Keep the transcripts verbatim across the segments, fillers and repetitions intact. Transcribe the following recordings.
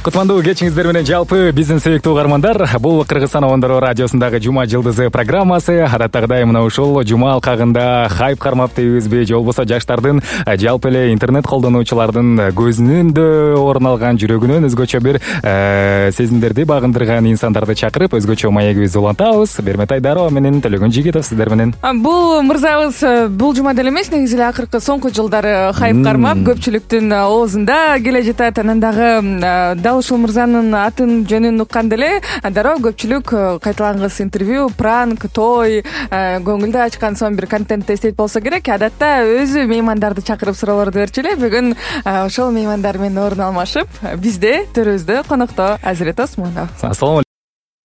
Кутмандуу кечиңиздер менен жалпы биздин сүйүктүү угармандар. Бул Кыргызстан Ондоро радиосундагы Жума жылдызы программасы. Адаттагыдай мына ушул жума алкагында хайп кармап дейбизби, же болбосо жаштардын, жалпы эле интернет колдонуучулардын көзүнөн орун алган, жүрөгүнөн өзгөчө бир сезимдерди багындырган инсандарды чакырып, өзгөчө маегибизди улантабыз. Бермет Айдарова менен Төлөгөн Жигитов сиздер менен. Бул мырзабыз бул жума деле эмес, негизи эле акыркы соңку жылдары хайп кармап көпчүлүктүн оозунда келе жатат. Анан дагы дал ушул мырзанын атын жөнүн укканда эле дароо көпчүлүк кайталангыс интервью, пранк, той, көңүлдү ачкан сонун бир контентти эстейт болсо керек. Адатта өзү меймандарды чакырып суроолорду берчү эле. Бүгүн ошол меймандар менен орун алмашып, бизде төрүбүздө конокто Азирет Осмонов. Ассалам алейкум.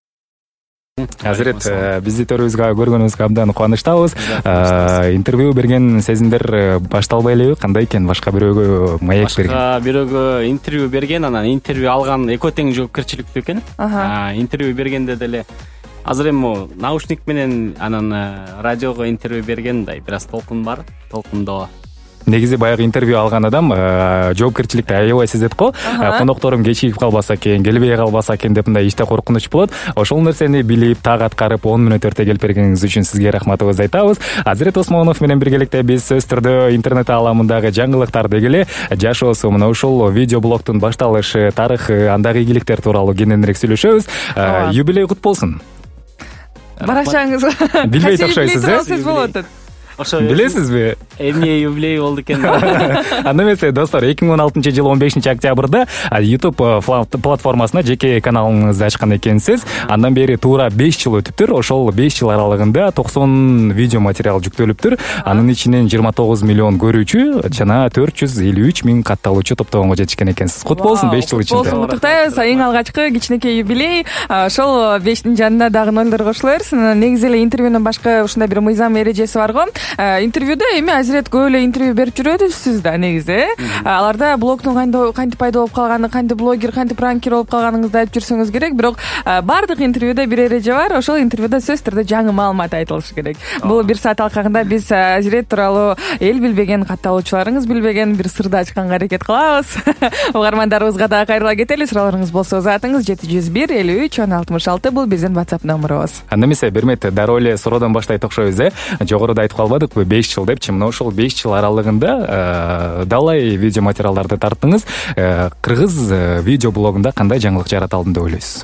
Азирет, бизди төрүбүзгө көргөнүбүзгө абдан кубанычтабыз. Интервью берген сезимдер башталбай элеби? Кандай экен? Башка бирөөгө маек берген? Башка бирөөгө интервью берген, анан интервью алган экөө тең жоопкерчиликтүү экен. Интервью бергенде деле азыр эми наушник менен анан радиого интервью берген мындай бир аз толкун бар, толкундоо. Негизи баягы интервью алган адам жоопкерчиликти аябай сезет го. Конокторум кечигип калбаса экен, келбей калбаса экен деп мындай иште коркунуч болот. Ошол нерсени билип, так аткарып он мүнөт эрте келип бергениңиз үчүн сизге рахматыбызды айтабыз. Азирет Осмонов менен биргеликте биз сөз түрдө интернет ааламындагы жаңылыктар деги эле жашоосу, мына ушул видеоблогдун башталышы, тарыхы, андагы ийгиликтер тууралуу кененирээк сүйлөшөбүз. Юбилей кут болсун. Баракчаңыз билбейт окшойсуз, э? Сөз болот. Ошо билесизби? Эмне юбилей болду экен? Анда эмесе, достор, эки миң он алтынчы жылы он бешинчи октябрда YouTube платформасына жеке каналыңызды ачкан экенсиз. Андан бери туура беш жыл өтүптүр. Ошол беш жыл аралыгында токсон видео материал жүктөлүптүр. Анын ичинен жыйырма тогуз миллион көрүүчү жана төрт жүз элүү үч миң катталуучу топтогонго жетишкен экенсиз. Кут болсун беш жыл ичинде. Куттуктайбыз. Эң алгачкы кичинекей юбилей. Ошол бештин жанына дагы нолдор кошула берсин. Негизи эле интервьюнун башка ушундай бир мыйзам эрежеси бар го. Интервьюда эми Азирет көп эле интервью берип жүрөсүз да негизи. Аларда блогдун кантип пайда болуп калганы, кантип блогер, кантип пранкер болуп калганыңызды айтып жүрсөңүз керек. Бирок баардык интервьюда бир эреже бар. Ошол интервьюда сөз түрдө жаңы маалымат айтылышы керек. Бул бир саат алкагында биз Азирет тууралуу эл билбеген, катталуучуларыңыз билбеген бир сырды ачканга аракет кылабыз. Угармандарыбызга да кайрыла кетели. Суроолоруңуз болсо затыңыз жети жүз бир элүү үч он алтымыш алты бул биздин WhatsApp номерубуз. Анда эмесе, Бермет, дароо эле суроодон баштайт окшойбуз, э? Жогоруда айтып калбадыкпы, беш жыл депчи. Мына ошол беш жыл аралыгында далай видео материалдарды тарттыңыз. Кыргыз видео блогунда кандай жаңылык жарата алдым деп ойлойсуз?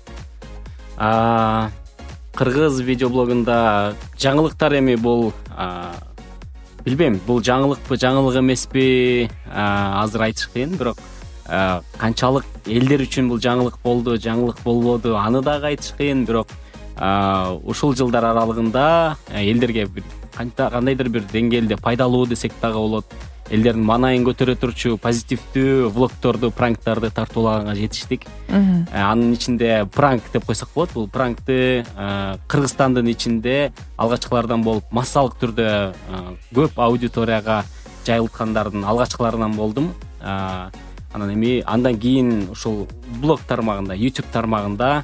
Кыргыз видео блогунда жаңылыктар эми бул билбейм, бул жаңылыкпы, жаңылык эмеспи, азыр айтыш кыйын, бирок канчалык элдер үчүн бул жаңылык болду, жаңылык болбоду, аны дагы айтыш кыйын, бирок ушул жылдар аралыгында элдерге кандайдыр бир деңгээлде пайдалуу десек дагы болот. Элдердин маанайын көтөрө турчу позитивдүү влогторду, пранктарды тартуулаганга жетиштик. Анын ичинде пранк деп койсок болот. Бул пранкты Кыргызстандын ичинде алгачкылардан болуп, массалык түрдө көп аудиторияга жайылткандардын алгачкыларынан болдум. Анан эми андан кийин ушул блог тармагында, YouTube тармагында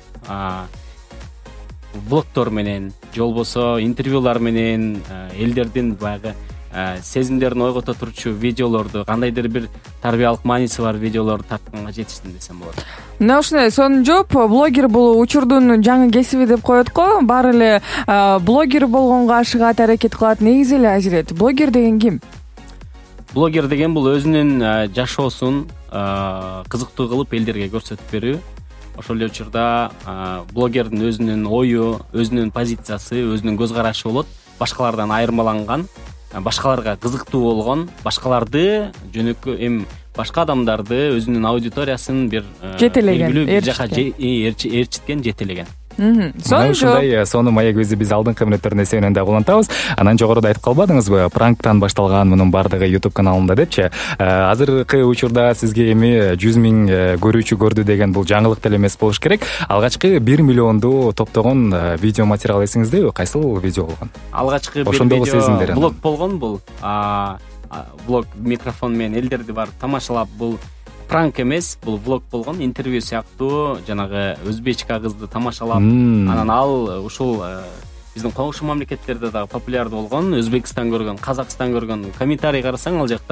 влогтор менен, же болбосо интервьюлар менен элдердин баягы сезимдерин ойгото турчу видеолорду, кандайдыр бир тарбиялык мааниси бар видеолорду тартканга жетиштим десем болот. Мына ушундай сонун жооп. Блогер бул учурдун жаңы кесиби деп коет го. Баары эле блогер болгонго ашыгат, аракет кылат. Негизи эле Азирет, блогер деген ким? Блогер деген бул өзүнүн жашоосун кызыктуу кылып элдерге көрсөтүп берүү. Ошол эле учурда блогердин өзүнүн ою, өзүнүн позициясы, өзүнүн көз карашы болот. Башкалардан айырмаланган, башкаларга кызыктуу болгон, башкаларды жөнөкөй эми башка адамдарды, өзүнүн аудиториясын бир жетелеген, ээрчиткен, жетелеген. Сонун ушундай сонун маегибизди биз алдыңкы мүнөттөрдүн эсебинен да улантабыз. Анан жогоруда айтып калбадыңызбы, пранктан башталган мунун баардыгы YouTube каналында депчи. Азыркы учурда сизге эми жүз миң көрүүчү көрдү деген бул жаңылык деле эмес болуш керек. Алгачкы бир миллионду топтогон видео материал эсиңиздеби? Кайсыл видео болгон? Алгачкы бир видео блог болгон бул. Блог микрофон менен элдерди барып тамашалап, бул пранк эмес, бул влог болгон, интервью сыяктуу, жанагы өзбечка кызды тамашалап, анан ал ушул биздин коңшу мамлекеттерде дагы популярдуу болгон, Өзбекстан көргөн, Казакстан көргөн, комментарий карасаң ал жакта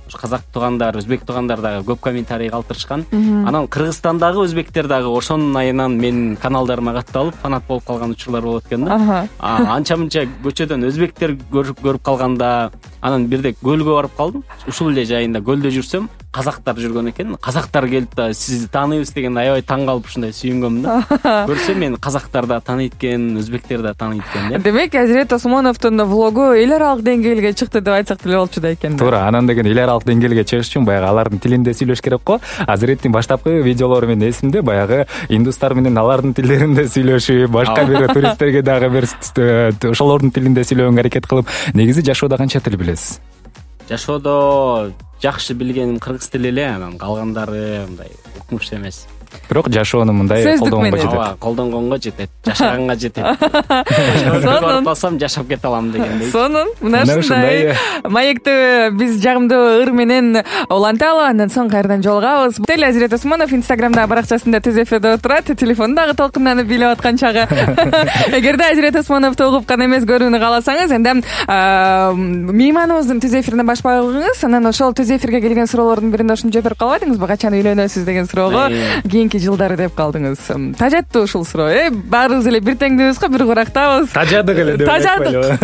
казак туугандар, өзбек туугандар дагы көп комментарий калтырышкан. Анан Кыргызстандагы өзбектер дагы ошонун айынан менин каналдарыма каттап алып фанат болуп калган учурлар болот экен да. Анча мынча көчөдөн өзбектер көрүп көрүп калганда, анан бирде көлгө барып калдым. Ушул эле жайында көлдө жүрсөм, казактар жүргөн экен. Казактар келип да сизди тааныйбыз дегенде аябай таң калып ушундай сүйүнгөм да. Көрсөм мен казактар да тааныйт экен, өзбектер да тааныйт экен. Демек, Азирет Осмоновдун влогу эл аралык деңгээлге чыкты деп айтсак деле болчу да экен. Туура, анан деген эл аралык деңгээлге чыгыш үчүн баягы алардын тилинде сүйлөш керек го. Азиреттин баштапкы видеолору менен эсимде, баягы индустар менен алардын тилдеринде сүйлөшүп, башка бир туристтерге дагы бир ошолордун тилинде сүйлөгөнгө аракет кылып, негизи жашоодо канча тил билесиз? Жашоодо жакшы билгеним кыргыз тили эле, анан калгандары мындай укмуштуу эмес. Бирок жашоону мындай колдонгонго жетет. Ооба, колдонгонго жетет, жашаганга жетет. Сонун бассам жашап кете алам дегендей. Сонун, мына ушундай маекти биз жагымдуу ыр менен уланталы, андан соң кайрадан жолугабыз. Теле Азирет Осмонов инстаграмдагы баракчасында түз эфирде отурат, телефону дагы толкунданып билип аткан чагы. Эгерде Азирет Осмоновду угуп гана эмес көрүүнү кааласаңыз, анда мейманыбыздын түз эфирине баш байгыңыз, анан ошол түз эфирге келген суроолордун биринде ушуну жиберип калбадыңызбы? Качан үйлөнөсүз деген суроого кийинки жылдары деп калдыңыз. Тажаттуу ушул суроо. Э, баарыбыз эле бир теңдүүбүз го, бир курактабыз. Тажадык эле деп айтпайлыбы?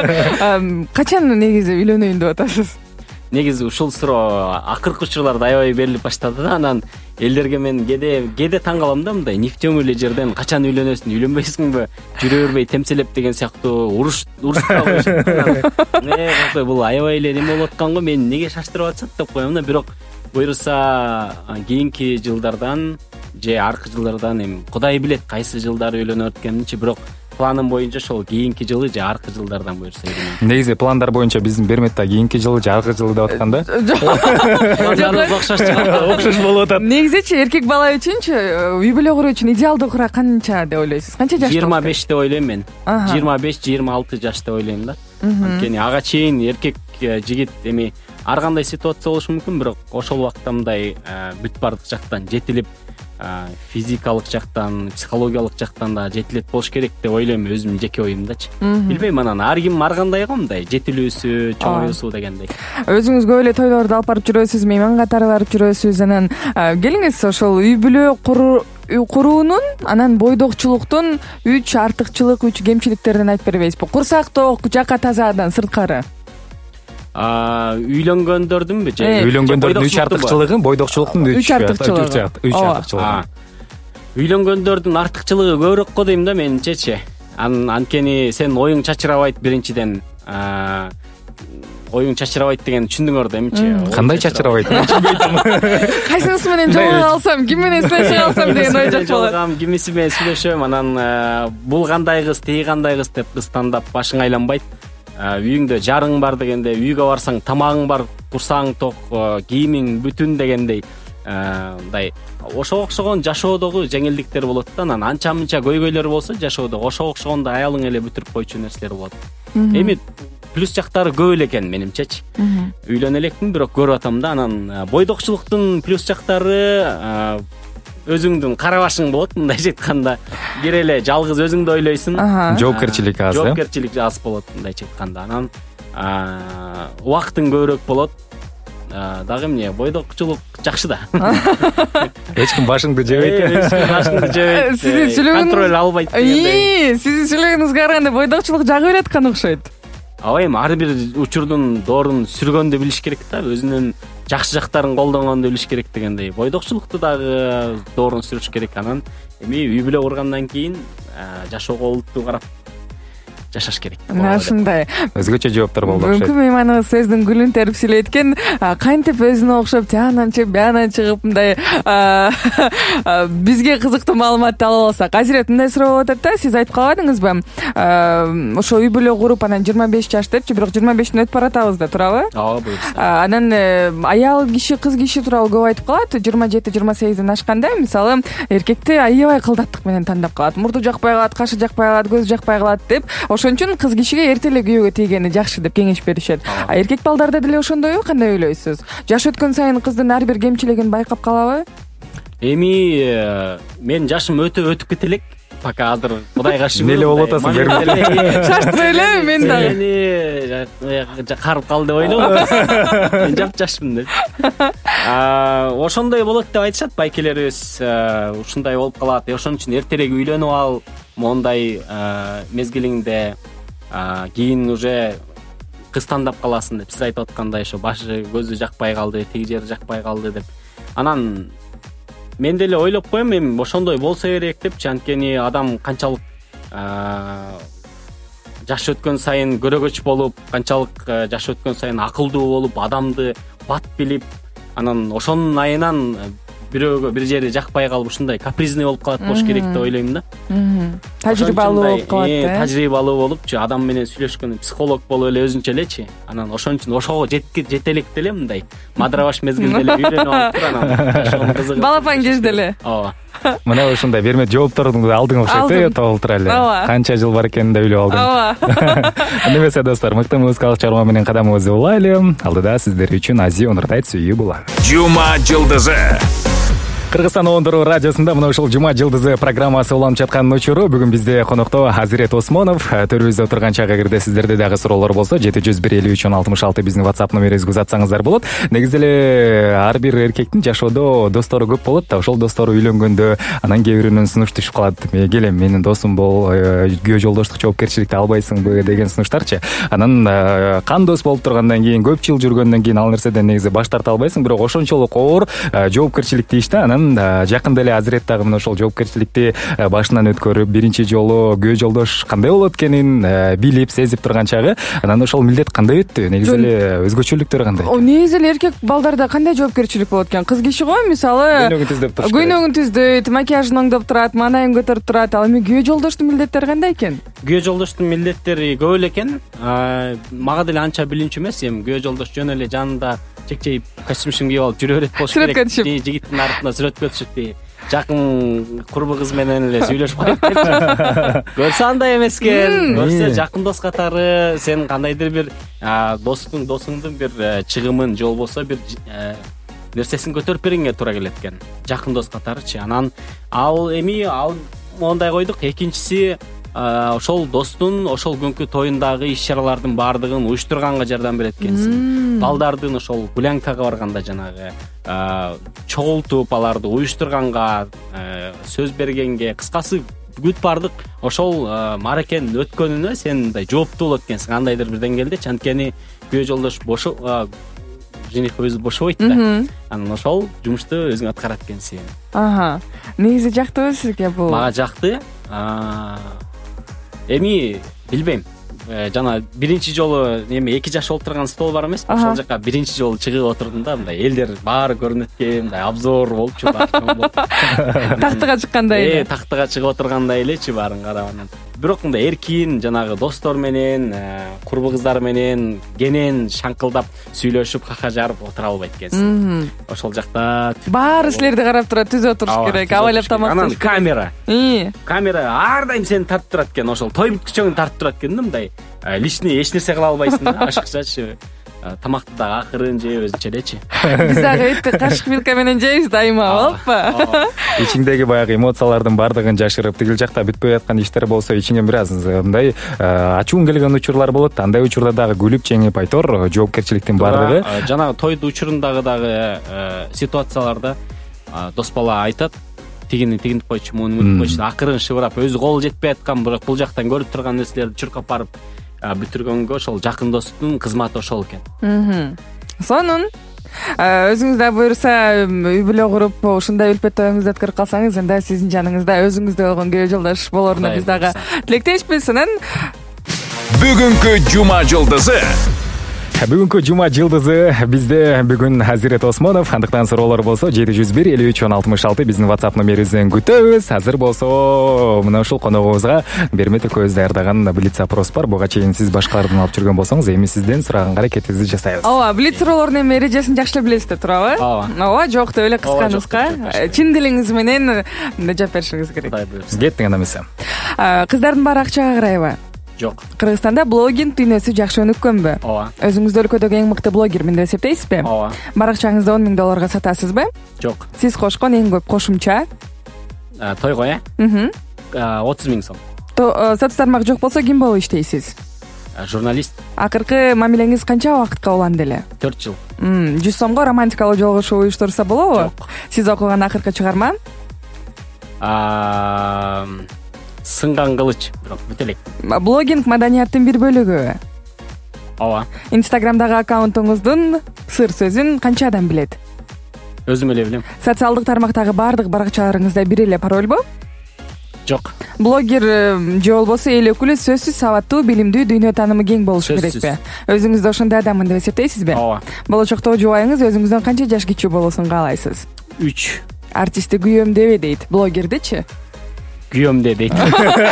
Качан негизи үйлөнөйүн деп атасыз? Негизи ушул суроо акыркы учурларда аябай берилип баштады да, анан элдерге мен кээде кээде таң калам да, мындай нефтёмый эле жерден качан үйлөнөсүң, үйлөнбөйсүңбү, жүрө бербей темселеп деген сыяктуу уруш урушуп коюшат. Э, бул аябай эле неме болуп аткан го, мени неге шаштырып атышат деп коем да, бирок буюрса кийинки жылдардан же аркы жылдардан эми Кудай билет кайсы жылдары үйлөнөт экенинчи, бирок планым боюнча ошол кийинки жылы же аркы жылдардан буюрса үйлөнөм. Негизи пландар боюнча биздин Берметте кийинки жылы же аркы жылы деп аткан да. Жок, окшош чыгат. Окшош болуп атат. Негизичи эркек бала үчүнчү үй бүлө куруу үчүн идеалдуу кура канча деп ойлойсуз? Канча жаш? жыйырма беш деп ойлойм мен. жыйырма беш жыйырма алты жаш деп ойлойм да. Анткени ага чейин эркек жигит эми ар кандай ситуация болушу мүмкүн, бирок ошол убакта мындай бүт бардык жактан жетилип, физикалык жактан, психологиялык жактан да жетилет болуш керек деп ойлойм, өзүмдүн жеке оюмдачы. Билбейм, анан ар ким ар кандай го, мындай жетилүүсү, чоңоюусу дегендей. Өзүңүз көп эле тойлорду алып барып жүрөсүз, мейман катары барып жүрөсүз. Анан келиңиз, ошол үй бүлө куруунун, анан бойдокчулуктун үч артыкчылык, үч кемчиликтерин айтып бербейсизби? Курсак ток, жака тазадан сырткары. Үйлөнгөндөрдүнбү же? Үйлөнгөндөрдүн үч артыкчылыгы, бойдокчулуктун үч артыкчылыгы. үч артыкчылыгы. Үйлөнгөндөрдүн артыкчылыгы көбүрөөк го дейм да менимчечи. Анткени сен оюң чачырабайт биринчиден. Оюң чачырабайт деген түшүндүңөр да эмичи? Кандай чачырабайт? Кайсынысы менен жолуга алсам, ким менен сүйлөшө алсам деген ой жок болот. Кимиси менен сүйлөшөм, анан бул кандай кыз, тиги кандай кыз деп кыз тандап башың айланбайт. Үйүңдө жарың бар дегенде, үйгө барсаң тамагың бар, курсаң ток, кийимиң бүтүн дегендей, мындай ошого окшогон жашоодогу жеңилдиктер болот да. Анан анча мынча көйгөйлөр болсо жашоодо ошого окшогондо аялың эле бүтүрүп койчу нерселер болот. Эми плюс жактары көп эле экен менимчечи. Үйлөнө элекмин, бирок көрүп атам да. Анан бойдокчулуктун плюс жактары өзүңдүн карабашың болот, мындай айтканда. Бир эле жалгыз өзүңдү ойлойсуң. Жоопкерчилик аз, э? Жоопкерчилик аз болот, мындай айтканда. Анан убактың көбүрөөк болот. Дагы эмне, бойдокчулук жакшы да. Эч ким башыңды жебейт. Эч ким башыңды жебейт. Сиздин сүйлөгөнүңүз контроль албайт дегендей. Сиздин сүйлөгөнүңүзгө караганда бойдокчулук жагы берет аткан окшойт. Ооба, эми ар бир учурдун доорун сүргөндү билиш керек да, өзүнүн жакшы жактарын колдонгонду билиш керек дегендей. Бойдокчулукту дагы доорун сүрүш керек. Анан эми үй бүлө кургандан кийин жашоого олуттуу карап жашаш керек. Мына ушундай өзгөчө жооптор болду окшойт. Мүмкүн мейманыбыз сөздүн гүлүн терип сүйлөйт экен, кантип өзүнө окшоп тиянан чыгып, биянан чыгып мындай бизге кызыктуу маалыматты ала алсак. Азирет, мындай суроо болуп атат да, сиз айтып калбадыңызбы? Ошо үй бүлө куруп, анан жыйырма беш жаш депчи, бирок жыйырма бештен өтүп баратабыз да, туурабы? Ооба, буюрса. Анан аял киши, кыз киши тууралуу көп айтып калат. жыйырма жети жыйырма сегизден ашканда, мисалы, эркекти аябай кылдаттык менен тандап калат. Мурду жакпай калат, кашы жакпай калат, көзү жакпай калат деп. Ошон үчүн кыз кишиге эрте эле күйөөгө тийгени жакшы деп кеңеш беришет. А эркек балдарда деле ошондойбу? Кандай ойлойсуз? Жаш өткөн сайын кыздын ар бир кемчилигин байкап калабы? Эми мен жашым өтө өтүп кете элек. пока азыр кудайга шүгүр эмне болуп атасың көрүп шаштырып эле мен дагы карып кал деп ойлогом мен жапжашмын деп ошондой болот деп айтышат байкелерибиз ушундай болуп калат ошон үчүн эртерээк үйлөнүп ал моундай мезгилиңде кийин уже кыз тандап каласың деп сиз айтып аткандай ошо башы көзү жакпай калды тиги жери жакпай калды деп анан мен деле ойлоп коем эми ошондой болсо керек депчи анткени адам канчалык жаш өткөн сайын көрөгөч болуп канчалык жаш өткөн сайын акылдуу болуп адамды бат билип анан ошонун айынан бирөөгө бир жери жакпай калып ушундай капризный болуп калат болуш керек деп ойлойм да тажрыйбалуу болуп калат э тажрыйбалуу болупчу адам менен сүйлөшкөн психолог болуп эле өзүнчө элечи анан ошон үчүн ошого жете элек деле мындай мадыра баш мезгилде эле үйлөнүп алып туруп анан ошого кызыгып балапан кезде эле ооба мына ушундай берме жоопторуңду алдың окшойт э толтура эле канча жыл бар экенин да билип алдың ооба анда эмесе достор мыкты музыкалык чыгарма менен кадамыбызды улайлы алдыда сиздер үчүн Азия Онуртай сүйүү булар Жума жылдызы Кыргызстан Ондуру радиосунда мына ушул Жума жылдызы программасы уланып жаткан учуру бүгүн бизде конокто Азирет Осмонов. Төрүбүздө отурган чак эгерде сиздерде дагы суроолор болсо жети жүз бир элүү үч он алтымыш алты биздин WhatsApp номерибизге узатсаңыздар болот. Негизи эле ар бир эркектин жашоодо достору көп болот да, ошол достору үйлөнгөндө анан кээ биринен сунуш түшүп калат. Келем менин досум бол, күйөө жолдоштук жоопкерчиликти албайсыңбы деген сунуштарчы. Анан кан дос болуп тургандан кийин көп жыл жүргөндөн кийин ал нерседен негизи баш тарта албайсың, бирок ошончолук оор жоопкерчиликти иште анан жакында эле Азирет дагы мына ошол жоопкерчиликти башынан өткөрүп биринчи жолу күйөө жолдош кандай болот экенин билип сезип турган чагы анан ошол милдет кандай өттү, негизи эле өзгөчөлүктөрү кандай? Негизи эле эркек балдарда кандай жоопкерчилик болот экен? Кыз киши го, мисалы көйнөгүн түздөп туруш, көйнөгүн түздөйт, макияжын оңдоп турат, маанайын көтөрүп турат. Ал эми күйөө жолдоштун милдеттери кандай экен? Күйөө жолдоштун милдеттери көп эле экен. Мага деле анча билинчү эмес, эми күйөө жолдош жөн эле жанында чек-чейип костюмшун кийип алып жүрө берет болуш керек. Жигиттин артынан сүрөткө түшүп, жакын курбу кыз менен эле сүйлөшүп калып көрсө андай эмес экен, көрсө жакын дос катары сен кандайдыр бир достуң досуңдун бир чыгымын же болбосо бир нерсесин көтөрүп бергенге туура келет экен, жакын дос катарычы. Анан ал эми ал мондай койдук. Экинчиси ошол достун ошол күнкү тоюндагы иш чаралардын баардыгын уюштурганга жардам берет экенсиң. Балдардын ошол гулянкага барганда жанагы чогултуп аларды уюштурганга, сөз бергенге, кыскасы бүт баардык ошол мааракенин өткөнүнө сен мындай жооптуу болот экенсиң кандайдыр бир деңгээлде. Анткени күйөө жолдош бошо жених өзү бошобойт да. Анан ошол жумушту өзүң аткарат экенсиң. Аха. Негизи жактыбы сизге бул? Мага жакты. Эми билбейм. Жана биринчи жолу эми эки жаш олтурган стол бар эмеспи? Ошол жака биринчи жолу чыгып отурдум да, мындай элдер баары көрүнөт экен, мындай обзор болчу, тактыга чыккандай эле. Э, тактыга чыгып отургандай элечи баарын карап. Анан бирок мындай эркин жанагы достор менен, курбу кыздар менен кенен шаңкылдап сүйлөшүп, хаха жарып отура албайт экенсиң. Ошол жакта баары силерди карап турат, түзө отуруш керек, абайлап тамак. Анан камера. Камера ар дайым сени тартып турат экен, ошол той бүткүчөңдү тартып турат экен да, мындай лишний эч нерсе кыла албайсың да, ашыкчачы. Тамакты дагы акырын жеп өзүнчө элечи. Биз дагы этти кашык вилка менен жейбиз дайыма, болуппу? Ичиңдеги баягы эмоциялардын баардыгын жашырып, тигил жакта бүтпөй аткан иштер болсо ичиңен бир аз мындай ачууң келген учурлар болот. Андай учурда дагы күлүп жеңип айтор жоопкерчиликтин баардыгы. Жанагы тойдун учурундагы дагы ситуацияларда дос бала айтат, тигини тигинтип койчу, муну мынтип койчу, акырын шыбырап, өзү колу жетпей аткан, бирок бул жактан көрүп турган нерселерди чуркап барып бүтүргөнгө ошол жакын достун кызматы ошол экен. Сонун өзүңүз да буюрса үй бүлө куруп ушундай үлпөт тоюңузду өткөрүп калсаңыз, анда сиздин жаныңызда өзүңүздө болгон күйөө жолдош болоруна биз дагы тилектешпиз. Анан бүгүнкү Жума жылдызы Бүгүнкү Жума жылдызы бизде бүгүн Азирет Осмонов. Андыктан суроолор болсо жети жүз бир элүү үч он алтымыш алты биздин WhatsApp номерибизден күтөбүз. Азыр болсо мына ушул коногубузга Бермет экөөбүз даярдаган блиц опрос бар. Буга чейин сиз башкалардан алып жүргөн болсоңуз, эми сизден сураганга аракетибизди жасайбыз. Ооба, блиц суроолордун эми эрежесин жакшы эле билесиздер, туурабы? Ооба. Ооба, жок деп эле кыска-кыска чын дилиңиз менен жооп беришиңиз керек. Кеттиң анда эмесе. Кыздардын баары акчага карайбы? Жок. Кыргызстанда блогинг дүйнөсү жакшы өнүккөнбү? Ооба. Өзүңүздү өлкөдөгү эң мыкты блогермин деп эсептейсизби? Ооба. Баракчаңызды он миң долларга сатасызбы? Жок. Сиз кошкон эң көп кошумча? Тойго, э? отуз миң сом. Сатуу тармак жок болсо ким болуп иштейсиз? Журналист. Акыркы мамилеңиз канча убакытка уланды эле? төрт жыл. жүз сомго романтикалуу жолугушуу уюштурса болобу? Жок. Сиз окуган акыркы чыгарма? Сынган кылыч, бирок бүтө элек. Блогинг маданияттын бир бөлүгү. Ооба. Инстаграмдагы аккаунтуңуздун сыр сөзүн канча адам билет? Өзүм эле билем. Социалдык тармактагы баардык баракчаларыңызда бир эле парольбу? Жок. Блогер же болбосо эл өкүлү сөзсүз сабаттуу, билимдүү, дүйнө таанымы кең болушу керекпи? Өзүңүздү ошондой адаммын деп эсептейсизби? Ооба. Болочокто жубайыңыз өзүңүздөн канча жаш кичүү болуусун каалайсыз? үч. Артистти күйөөм дебе дейт. Блогердичи? Күйөөм де дейт.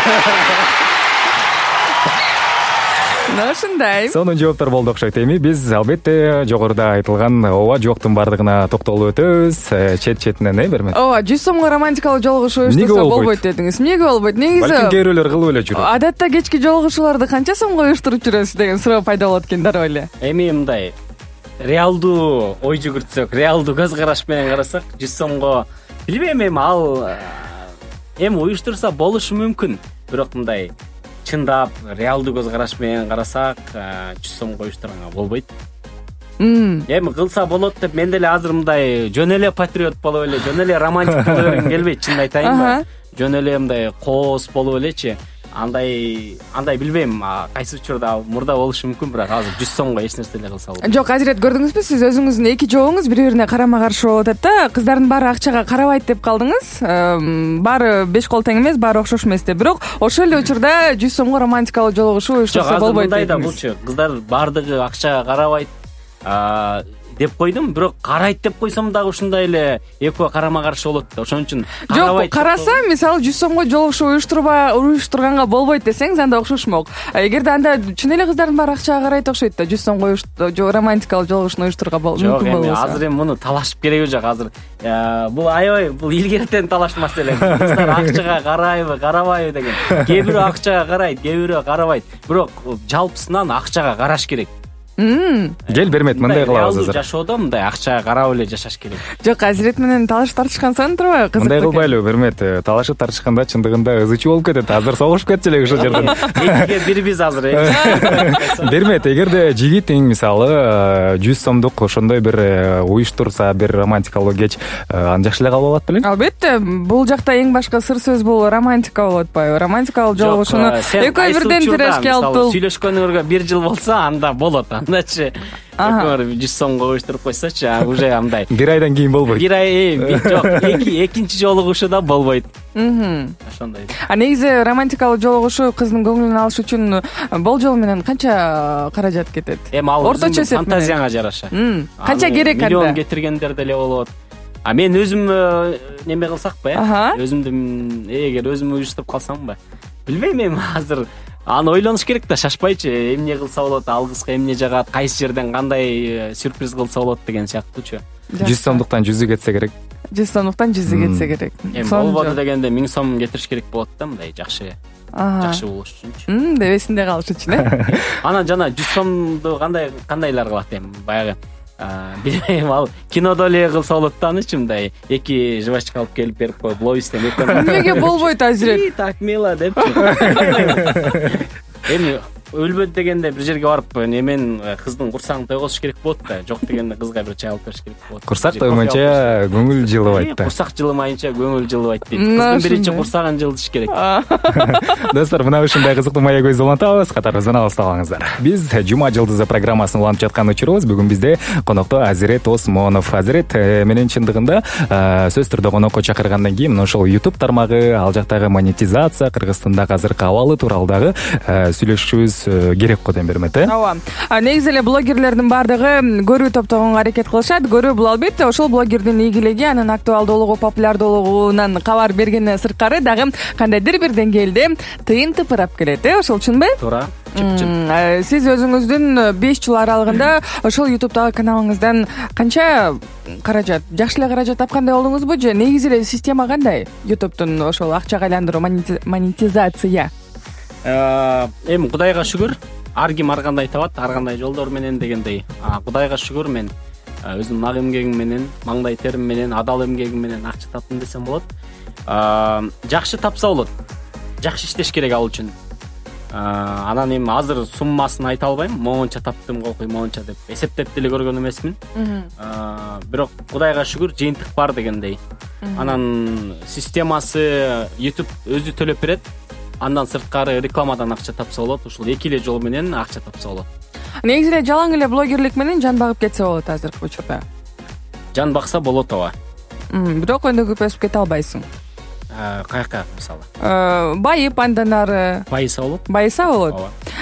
Ушундай. Сонун жооптор болду окшойт. Эми биз албетте жогоруда айтылган ооба жоктун баардыгына токтолуп өтөбүз. Чет четинен э бермек. Ооба, жүз сомго романтикалуу жолугушуу уюштурса болбойт дедиңиз. Эмнеге болбойт? Негизи Балким кээ бирөөлөр кылып эле жүрөт. Адатта кечки жолугушууларды канча сомго уюштуруп жүрөсүз деген суроо пайда болот экен дароо эле. Эми мындай реалдуу ой жүгүртсөк, реалдуу көз караш менен карасак, жүз сомго билбейм, эми ал эми уюштурса болушу мүмкүн. Бирок мындай чындап реалдуу көз караш менен карасак, жүз сомго уюштурганга болбойт. Эми кылса болот деп мен деле азыр мындай жөн эле патриот болуп эле, жөн эле романтик болуп бергим келбейт, чынын айтайынбы. Жөн эле мындай коос болуп элечи. Андай андай билбейм, кайсы учурда мурда болушу мүмкүн, бирок азыр жүз сомго эч нерсе эле кылса болот. Жок, азирет көрдүңүзбү, сиз өзүңүздүн эки жообуңуз бири-бирине карама-каршы болуп атат да. Кыздардын баары акчага карабайт деп калдыңыз. Баары беш кол тең эмес, баары окшош эмес деп. Бирок ошол эле учурда жүз сомго романтикалуу жолугушуу уюштурса болбойт. Мындай да булчу, кыздар баардыгы акчага карабайт деп койдум, бирок карайт деп койсом дагы ушундай эле экөө карама-каршы болот да. Ошон үчүн карабайт. Жок, караса, мисалы жүз сомго жолугушуу уюштурба уюштурганга болбойт десеңиз, анда окшошмок. Эгерде анда чын эле кыздардын баары акчага карайт окшойт да, жүз сомго романтикалуу жолугушууну уюштурууга мүмкүн болбосо. Жок, азыр эми муну талашып кереги жок. Азыр бул аябай, бул илгертен талаш маселе. Кыздар акчага карайбы, карабайбы деген. Кээ бирөө акчага карайт, кээ бирөө карабайт. Бирок жалпысынан акчага караш керек. Гел бермет, мындай кылабыз азыр. Жашоодо мындай акчага карап эле жашаш керек. Жок, азирет менен талашып тартышкан сон турбайбы? Кызык. Мындай кылбайлы, бермет. Талашып тартышканда чындыгында ызы чуу болуп кетет. Азыр согушуп кетчү эле ушул жерден. Экиге бир биз азыр. Бермет, эгерде жигитиң мисалы жүз сомдук ошондой бир уюштурса, бир романтикалуу кеч, аны жакшы эле кабыл алат белең? Албетте, бул жакта эң башкы сыр сөз бул романтика болуп атпайбы? Романтикалуу жолугушууну экөө бирден тирешке алып сүйлөшкөнүңөргө бир жыл болсо, анда болот. Андачы экөө жүз сомго уюштуруп койсочу, уже андай бир айдан кийин болбойт. Бир ай жок, эки экинчи жолугушууда болбойт. Ошондой. А негизи романтикалуу жолугушуу кыздын көңүлүн алыш үчүн болжол менен канча каражат кетет? Эми ал орточо фантазияңа жараша. Канча керек анда? Миллион кетиргендер деле болот. А мен өзүм неме кылсакпы, өзүмдү эгер өзүм уюштуруп калсамбы? Билбейм, эми азыр аны ойлонуш керек да, шашпайчы, эмне кылса болот, ал кызга эмне жагат, кайсы жерден кандай сюрприз кылса болот деген сыяктуучу. жүз сомдуктан жүзү кетсе керек. жүз сомдуктан жүзү кетсе керек. Эми болбоду дегенде миң сом кетириш керек болот да, мындай жакшы. Жакшы болуш үчүнчү. Деп эсинде калыш үчүн, э? Анан жана жүз сомду кандай кандайлар кылат эми? Баягы билбейм, ал кинодо эле кылса болот да, анычы мындай эки жвачка алып келип берип коюп, лобистен экөө. Эмнеге болбойт азирет? Так мило депчи. Эми өлбөт дегенде бир жерге барып немен кыздын курсагын тойгозуш керек болот да. Жок дегенде кызга бир чай алып бериш керек болот. Курсак тоймайынча көңүл жылыбайт да. Курсак жылымайынча көңүл жылыбайт дейт. Кыздын биринчи курсагын жылытыш керек. Достор, мына ушундай кызыктуу мая көздү улантабыз, катарыбыздан алыстабаңыздар. Биз Жума жылдызы программасын улантып жаткан учурубуз. Бүгүн бизде конокто Азирет Осмонов. Азирет менен чындыгында сөз түрдө конокко чакыргандан кийин мына ошол YouTube тармагы, ал жактагы монетизация, Кыргызстандагы азыркы абалы тууралуу дагы сүйлөшүшүбүз керек го дейм, бермет, э? Ооба. Негизи эле блогерлердин баардыгы көрүү топтогонго аракет кылышат. Көрүү бул албетте ошол блогердин ийгилиги, анын актуалдуулугу, популярдуулугунан кабар бергенден сырткары дагы кандайдыр бир деңгээлде тыйын тыпырап келет, э? Ошол чынбы? Туура. Сиз өзүңүздүн беш жыл аралыгында ошол YouTube'дагы каналыңыздан канча каражат, жакшы эле каражат тапкандай болдуңузбу же негизи эле система кандай? YouTube'дун ошол акчага айландыруу, монетизация? Эми Кудайга шүгүр, ар ким ар кандай табат, ар кандай жолдор менен дегендей. Кудайга шүгүр, мен өзүмдүн ак эмгегим менен, маңдай терим менен, адал эмгегим менен акча таптым десем болот. Жакшы тапса болот. жакшы иштеш керек ал үчүн. Анан эми азыр суммасын айта албайм, монча таптым кокуй монча деп эсептеп деле көргөн эмесмин. Бирок Кудайга шүгүр жыйынтык бар дегендей. Анан системасы YouTube өзү төлөп берет. Андан сырткары рекламадан акча тапса болот. Ушул эки эле жол менен акча тапса болот. Негизи эле жалаң эле блогерлик менен жан багып кетсе болот азыркы учурда. Жан бакса болот ооба. Бирок өндө көп өсүп кете албайсың. Каяка мисалы? Байып андан ары. Байыса болот. Байыса болот.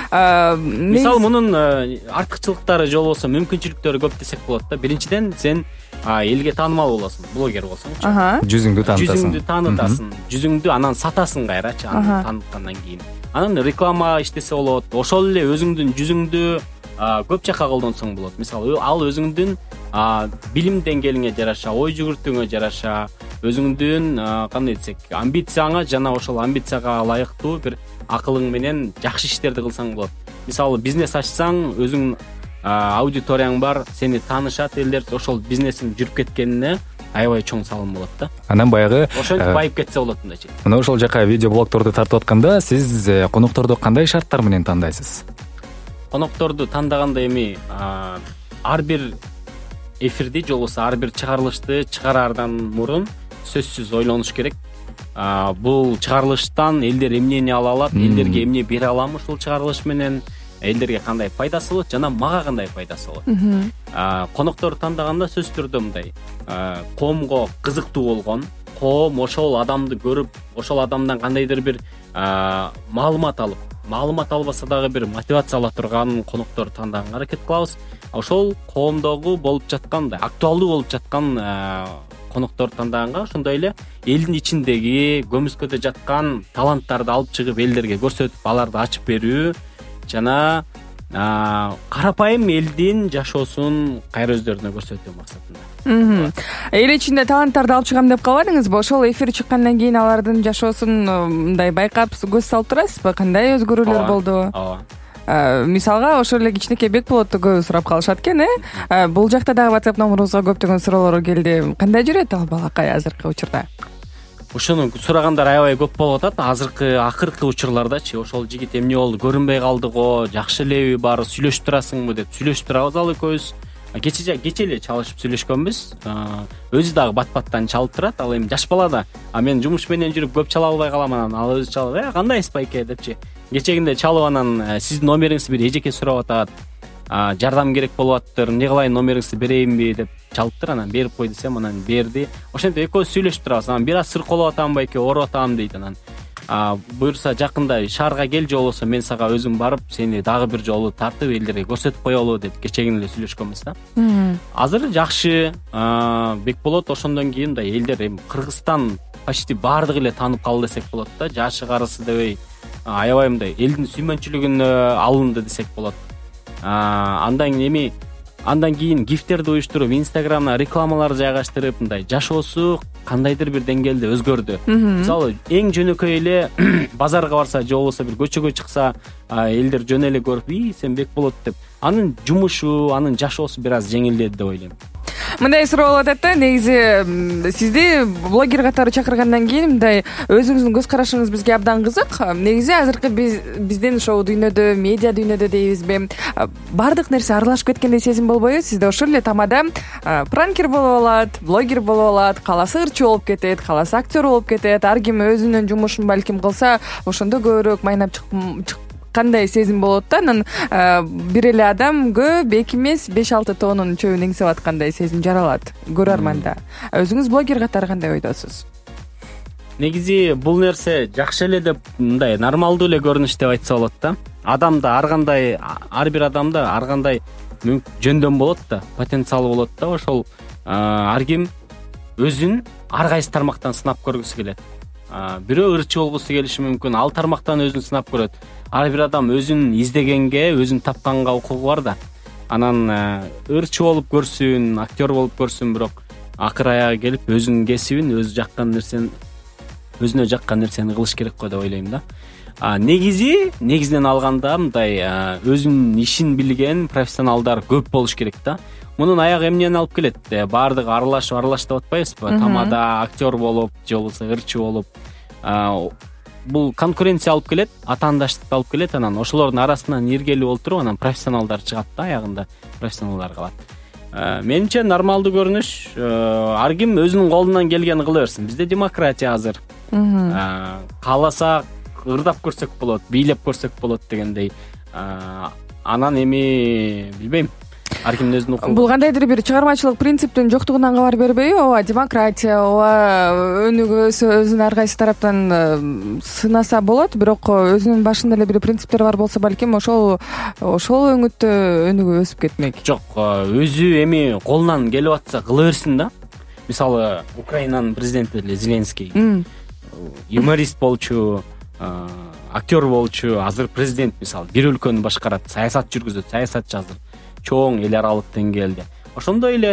Мисалы мунун артыкчылыктары же болбосо мүмкүнчүлүктөрү көп десек болот да. Биринчиден сен элге таанымал болосуң, блогер болсоңчу. Жүзүңдү таанытасың. Жүзүңдү таанытасың. Жүзүңдү анан сатасың кайрачы, аны тааныткандан кийин. Анан реклама иштесе болот. Ошол эле өзүңдүн жүзүңдү көп жака колдонсоң болот. Мисалы ал өзүңдүн билим деңгээлиңе жараша, ой жүгүртүүңө жараша, өзүңдүн кандай десек, амбицияңа жана ошол амбицияга ылайыктуу бир акылың менен жакшы иштерди кылсаң болот. Мисалы бизнес ачсаң, өзүң аудиторияң бар, сени таанышат элдер, ошол бизнесиң жүрүп кеткенине аябай чоң салым болот да. Анан баягы ошентип байып кетсе болот мындайчы. Мына ошол жака видеоблогторду тартып атканда сиз конокторду кандай шарттар менен тандайсыз? Конокторду тандаганда эми ар бир эфирди же болбосо ар бир чыгарылышты чыгараардан мурун сөзсүз ойлонуш керек. Бул чыгарылыштан элдер эмнени ала алат, элдерге эмне бере алам ушул чыгарылыш менен, элдерге кандай пайдасы болот жана мага кандай пайдасы болот. Конокторду тандаганда сөзсүз түрдө мындай, коомго кызыктуу болгон, коом ошол адамды көрүп, ошол адамдан кандайдыр бир маалымат алып, маалымат албаса дагы бир мотивация ала турган конокторду тандаганга аракет кылабыз. Ошол коомдогу болуп жаткан, актуалдуу болуп жаткан конокторду тандаганга ошондой эле элдин ичиндеги көмүскөдө жаткан таланттарды алып чыгып элдерге көрсөтүп, аларды ачып берүү жана карапайым элдин жашоосун кайра өздөрүнө көрсөтүү максатында. Эл ичинде таланттарды алып чыгам деп калбадыңызбы? Ошол эфир чыккандан кийин алардын жашоосун мындай байкап көз салып турасызбы? Кандай өзгөрүүлөр болду? Ооба. Мисалга ошол эле кичинекей Бекболотту көп сурап калышат экен, э? Бул жакта дагы WhatsApp номурубузга көптөгөн суроолор келди. Кандай жүрөт ал балакай азыркы учурда? Ушуну сурагандар аябай көп болуп атат. Азыркы акыркы учурлардачы ошол жигит эмне болду, көрүнбөй калды го, жакшы элеби, баары сүйлөшүп турасыңбы деп сүйлөшүп турабыз ал экөөбүз. Кече кече эле чалышып сүйлөшкөнбүз. Өзү дагы бат-баттан чалып турат. Ал эми жаш бала да. А мен жумуш менен жүрүп көп чала албай калам, анан ал өзү чалып, "Э, кандайсыз байке?" депчи. Кечегинде чалып анан сиздин номериңизди бир эжеке сурап атат. Жардам керек болуп атыптыр, эмне кылайын, номериңизди берейинби деп чалыптыр. Анан берип кой десем, анан берди. Ошентип экөөбүз сүйлөшүп турабыз. Анан бир аз сырколоп атам байке, ооруп атам дейт. Анан буюрса жакында шаарга кел, же болбосо мен сага өзүм барып сени дагы бир жолу тартып элдерге көрсөтүп коелу деп кечегин эле сүйлөшкөнбүз да. Азыр жакшы. Бекболот ошондон кийин мындай элдер эми Кыргызстан почти баардыгы эле таанып калды десек болот да. Жашы карысы дебей аябай мындай элдин сүймөнчүлүгүнө алынды десек болот. Андан кийин эми андан кийин гифтерди уюштуруп, Инстаграмда рекламалар жайгаштырып, мындай жашоосу кандайдыр бир деңгээлде өзгөрдү. Мисалы, эң жөнөкөй эле базарга барса, же болбосо бир көчөгө чыкса, элдер жөн эле көрүп, "И, сен Бекболот" деп, анын жумушу, анын жашоосу бир аз жеңилдеди деп ойлойм. Мындай суроо болуп атат да, негизи сизди блогер катары чакыргандан кийин мындай өзүңүздүн көз карашыңыз бизге абдан кызык. Негизи азыркы биздин ошол дүйнөдө, медиа дүйнөдө дейбизби, баардык нерсе аралашып кеткендей сезим болбойбу? Сизде ошол эле тамада пранкер болуп алат, блогер болуп алат, кааласа ырчы болуп кетет, кааласа актер болуп кетет. Ар ким өзүнүн жумушун балким кылса, ошондо көбүрөөк майнап чык кандай сезим болот да. Анан бир эле адам көп, эки эмес беш алты тоонун чөбүн эңсеп аткандай сезим жаралат көрөрманда. Өзүңүз блогер катары кандай ойдосуз? Негизи бул нерсе жакшы эле деп, мындай нормалдуу эле көрүнүш деп айтса болот да. Адамда ар кандай, ар бир адамда ар кандай жөндөн болот да, потенциалы болот да. Ошол ар ким өзүн ар кайсы тармактан сынап көргүсү келет. Бирөө ырчы болгусу келиши мүмкүн, ал тармактан өзүн сынап көрөт. Ар бир адам өзүн издегенге, өзүн тапканга укугу бар да. Анан ырчы болуп көрсүн, актер болуп көрсүн, бирок акыр аягы келип өзүнүн кесибин, өзү жаккан нерсени, өзүнө жаккан нерсени кылыш керек го деп ойлойм да. Негизи, негизинен алганда мындай өзүнүн ишин билген профессионалдар көп болуш керек да. Мунун аягы эмнеден алып келет? Баардыгы аралашып аралаш деп атпайбызбы? Тамада актер болуп, же болбосо ырчы болуп, бул конкуренция алып келет, атаандаштыкты алып келет, анан ошолордун арасынан иргелүү олтуруп анан профессионалдар чыгат да, аягында профессионалдар калат. Менимче нормалдуу көрүнүш. Ар ким өзүнүн колунан келгенин кыла берсин. Бизде демократия азыр. Кааласак ырдап көрсөк болот, бийлеп көрсөк болот дегендей. Анан эми билбейм, ар кимдин өзүнүн укугу. Бул кандайдыр бир чыгармачылык принциптин жоктугунан кабар бербейби? Ооба демократия, ооба өнүгүүсү өзүн ар кайсы тараптан сынаса болот, бирок өзүнүн башында эле бир принциптер бар болсо балким ошол ошол өңүттө өнүгүп өсүп кетмек. Жок, өзү эми колунан келип атса кыла берсин да. Мисалы, Украинанын президенти эле Зеленский юморист болчу, актер болчу, азыр президент, мисалы, бир өлкөнү башкарат, саясат жүргүзөт, саясатчы азыр чоң эл аралык деңгээлде. Ошондой эле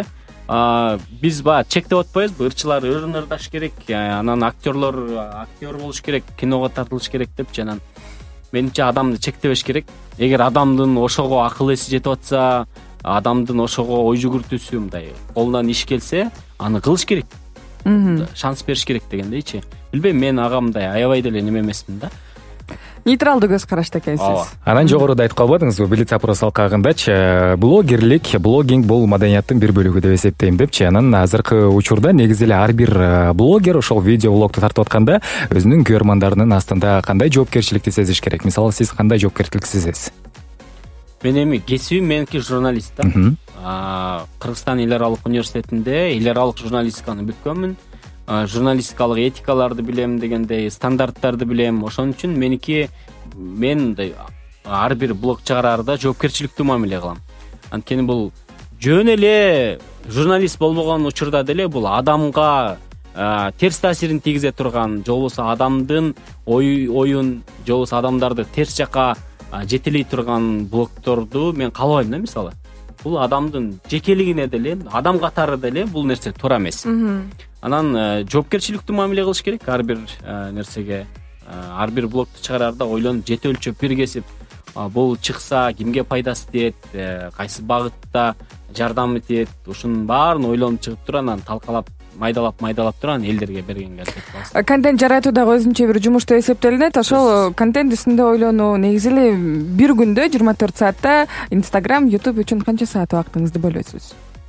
биз баягы чектеп атпайбызбы? Ырчылар ырын ырдаш керек, анан актерлор актер болуш керек, киного тартылыш керек депчи. Анан менимче адамды чектебеш керек. Эгер адамдын ошого акыл эси жетип атса, адамдын ошого ой жүгүртүүсү мындай колунан иш келсе, аны кылыш керек. Шанс бериш керек дегендейчи. Билбейм, мен ага мындай аябай деле неме эмесмин да. Нейтралдуу көз карашта экенсиз. Анан жогоруда айтып калбадыңызбы, Билиц опрос алкагындачы блогерлик, блогинг бул маданияттын бир бөлүгү деп эсептейм депчи. Анан азыркы учурда негизи эле ар бир блогер ошол видео блогду тартып атканда өзүнүн көрөрмандарынын астында кандай жоопкерчиликти сезиш керек? Мисалы, сиз кандай жоопкерчилик сезесиз? Мен эми кесибим меники журналист да. Кыргызстан эл аралык университетинде эл аралык журналистиканы бүткөнмүн. Журналистикалык этикаларды билем дегендей, стандарттарды билем. Ошон үчүн меники мен мындай ар бир блог чыгараарда жоопкерчиликтүү мамиле кылам. Анткени бул жөн эле журналист болбогон учурда деле бул адамга терс таасирин тийгизе турган, же болбосо адамдын ой оюн, же болбосо адамдарды терс жака жетелей турган блогторду мен каалабайм да, мисалы. Бул адамдын жекелигине деле, адам катары деле бул нерсе туура эмес. Анан жоопкерчиликтүү мамиле кылыш керек ар бир нерсеге. Ар бир блогду чыгараарда ойлонуп, жете өлчөп, бир кесип, бул чыкса кимге пайдасы тиет, кайсы багытта жардам этет, ушунун баарын ойлонуп чыгып туруп, анан талкалап, майдалап майдалап туруп, анан элдерге бергенге аракет кылабыз. Контент жаратуу дагы өзүнчө бир жумуш деп эсептелинет. Ошол контент үстүндө ойлонуу негизи эле бир күндө жыйырма төрт саатта Instagram, YouTube үчүн канча саат убактыңызды бөлөсүз?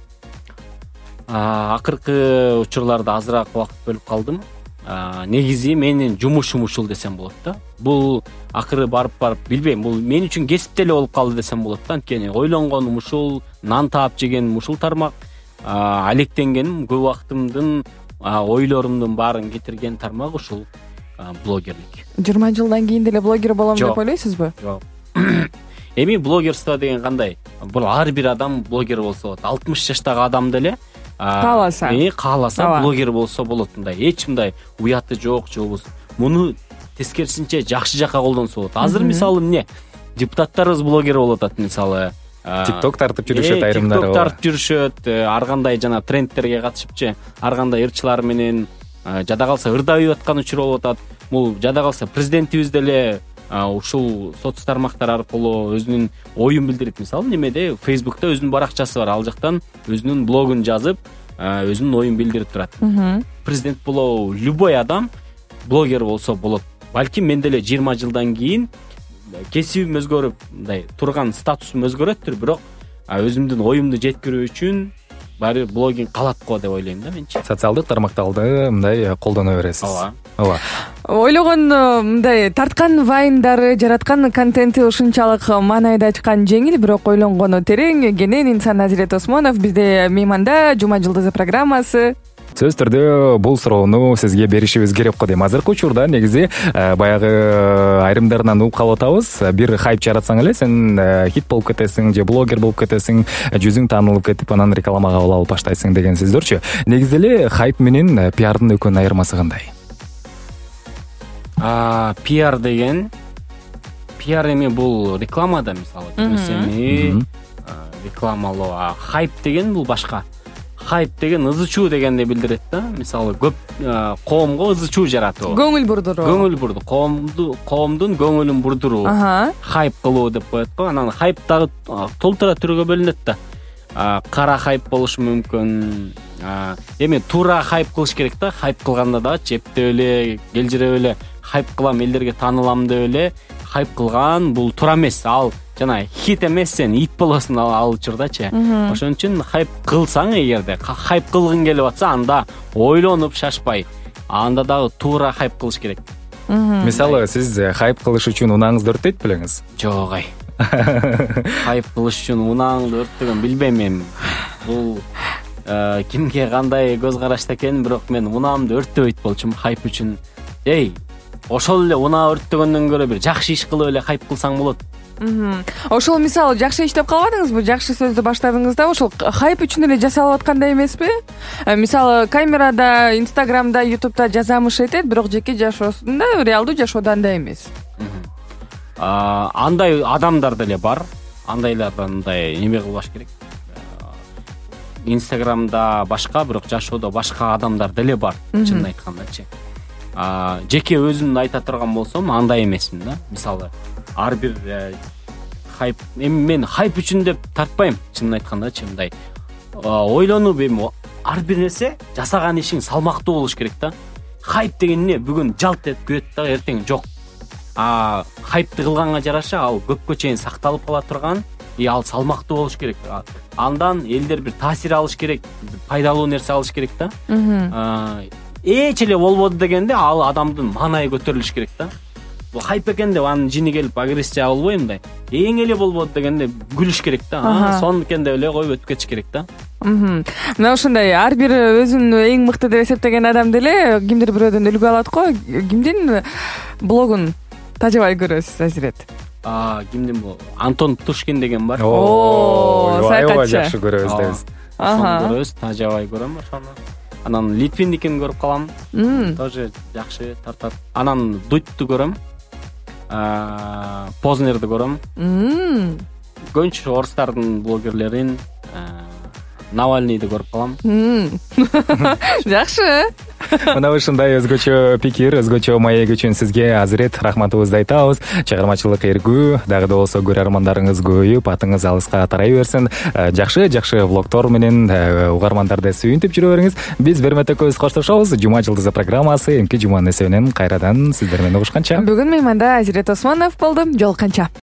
Акыркы учурларда азыраак убакыт бөлүп калдым. Негизи менин жумушум ушул десем болот да. Бул акыры барып барып билбейм, бул мен үчүн кесип деле болуп калды десем болот да. Анткени ойлонгонум ушул, нан таап жегеним ушул тармак, алектенгеним, көп убактымдын, ойлорумдун баарын кетирген тармак ушул блогерлик. жыйырма жылдан кийин деле блогер болом деп ойлойсузбу? Жок. Эми блогерство деген кандай? Бул ар бир адам блогер болсо болот. алтымыш жаштагы адам деле кааласа, э кааласа блогер болсо болот. Мындай эч мындай уяты жок, же болбосо муну тескерисинче жакшы жака колдонсо болот. Азыр мисалы эмне? Депутаттарыбыз блогер болуп атат, мисалы. TikTok тартып жүрүшөт айрымдары. TikTok тартып жүрүшөт, ар кандай жана трендтерге катышыпчы, ар кандай ырчылар менен жада калса ырдап аткан учур болуп атат. Бул жада калса президентибиз деле ушул соц тармактар аркылуу өзүнүн оюн билдирет. Мисалы, немеде Facebook'та өзүнүн баракчасы бар, ал жактан өзүнүн блогун жазып, өзүнүн оюн билдирип турат. Президент болобу, любой адам блогер болсо болот. Балким мен деле жыйырма жылдан кийин кесибим өзгөрүп, мындай турган статусум өзгөрөттүр, бирок өзүмдүн оюмду жеткирүү үчүн баары блогинг калат го деп ойлойм да менчи. Социалдык тармактарды мындай колдоно бересиз. Ооба. Ооба. Ойлогон мындай тарткан вайндары, жараткан контенти ушунчалык маанайда ачкан жеңил, бирок ойлонгону терең. Кенен инсан Азирет Осмонов бизде мейманда, Жума жылдызы программасы. Сөз түрдө бул суроону сизге беришибиз керек го дейм. Азыркы учурда негизи баягы айрымдарынан угуп калып атабыз. Бир хайп жаратсаң эле сен хит болуп кетесиң, же блогер болуп кетесиң, жүзүң таанылып кетип, анан рекламага кабыл алып баштайсың деген сөздөрчү. Негизи эле хайп менен пиардын экөөнүн айырмасы кандай? Пиар деген пиар эми бул рекламада, мисалы, эми рекламалоо. Хайп деген бул башка. Хайп деген ызы чуу дегенди билдирет да. Мисалы, көп коомго ызы чуу жаратуу. Көңүл бурдуруу. Көңүл бурду. Коомду, коомдун көңүлүн бурдуруу. Хайп кылуу деп коет го. Анан хайп дагы толтура түргө бөлүнөт да. Кара хайп болушу мүмкүн. Эми туура хайп кылыш керек да. Хайп кылганда да чептеп эле, келжиреп эле хайп кылам, элдерге таанылам деп эле хайп кылган бул туура эмес. Ал жана хит эмес, сен ит болосуң ал учурдачы. Ошон үчүн хайп кылсаң, эгерде хайп кылгың келип атса, анда ойлонуп шашпай, анда дагы туура хайп кылыш керек. Мисалы, сиз хайп кылыш үчүн унааңызды өрттөйт белеңиз? Жок, ай. Хайп кылыш үчүн унааңды өрттөгөн билбейм мен. Бул кимге кандай көз карашта экен, бирок мен унаамды өрттөбөйт болчумун хайп үчүн. Эй, ошол эле унаа өрттөгөндөн көрө бир жакшы иш кылып эле хайп кылсаң болот. Ошол мисалы жакшы иш деп калбадыңызбы? Жакшы сөздү баштадыңыз да, ошол хайп үчүн эле жасалып аткандай эмеспи? Мисалы камерада, Инстаграмда, Ютубта жазамыш этет, бирок жеке жашоосунда, реалдуу жашоодо андай эмес. Андай адамдар деле бар. Андайлардан мындай неме кылбаш керек. Инстаграмда башка, бирок жашоодо башка адамдар деле бар, чынын айткандачы. Жеке өзүмдү айта турган болсом, андай эмесмин да. Мисалы, ар бир хайп, эми мен хайп үчүн деп тартпайм, чынын айткандачы, мындай ойлонуп, эми ар бир нерсе жасаган ишиң салмактуу болуш керек да. Хайп деген эмне? Бүгүн жалт этип күйөт да, эртең жок. А хайпты кылганга жараша ал көпкө чейин сакталып кала турган, и ал салмактуу болуш керек. Андан элдер бир таасир алыш керек, пайдалуу нерсе алыш керек да. Эч эле болбоду дегенде ал адамдын маанайы көтөрүлүш керек да. Бул хайп экен деп анын жини келип агрессия болбой мындай. Эң эле болбоду дегенде гүлүш керек да. Сон экен деп эле коюп өтүп кетиш керек да. Мына ошондой ар бир өзүн эң мыкты деп эсептеген адам деле кимдир бирөөдөн үлгү алат го. Кимдин блогун тажабай көрөсүз азирет? Кимдин бул? Антон Птушкин деген бар. О, аябай жакшы көрөбүз дебиз. Ошону көрөбүз, тажабай көрөм ошону. Анан Литвиндикин көрүп калам. Тоже жакшы тартат. Анан Дудьту көрөм. Познерди көрөм. Көбүнчө орустардын блогерлерин, Навальныйды көрүп калам. Жакшы. Мына ушундай өзгөчө пикир, өзгөчө маек үчүн сизге азырет рахматыбызды айтабыз. Чыгармачылык эргүү, дагы да болсо көрөрмандарыңыз көбөйүп, атыңыз алыска тарай берсин. Жакшы, жакшы влогтор менен угармандарды сүйүнтүп жүрө бериңиз. Биз Бермет экөөбүз коштошобуз. Жума жылдызы программасы эмки жуманын эсебинен кайрадан сиздер менен угушканча. Бүгүн мейманда Азирет Осмонов болду. Жолукканча.